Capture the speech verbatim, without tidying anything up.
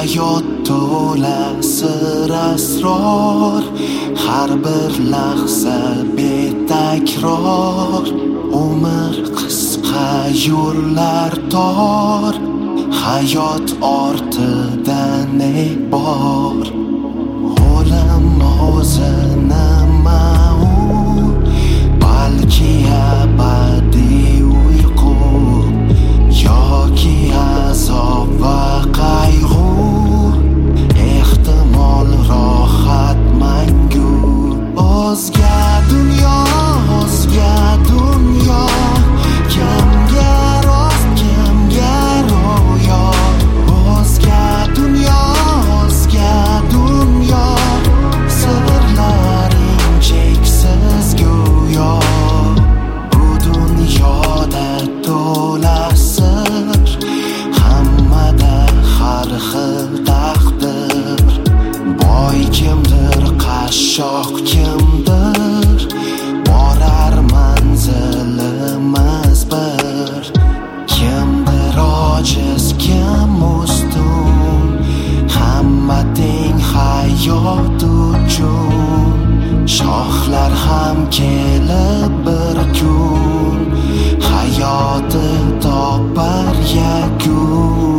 hayot to'la sir asror, har bir lahza betakror. Umr qisqa, yo'llar tor, hayot ortida ne bor? O'lim o'zi nima u? Balki abadiy uyqu yoki azob va qayg'u, ehtimol rohat mangu. O'zga dunyo, o'zga dunyo, kimga rost, kimga ro'yo. O'zga dunyo, o'zga dunyo, sirlaring cheksiz go'yo. Bu dunyoda to'la sir, hammada har xil taqdir. Boy kimdir, qashshoq kimdir, borar manzilimiz bir. Kimdir ojiz, kim ustun, hamma teng hayot uchun. Shohlar ham kelib bir kun, hayoti topar yakun.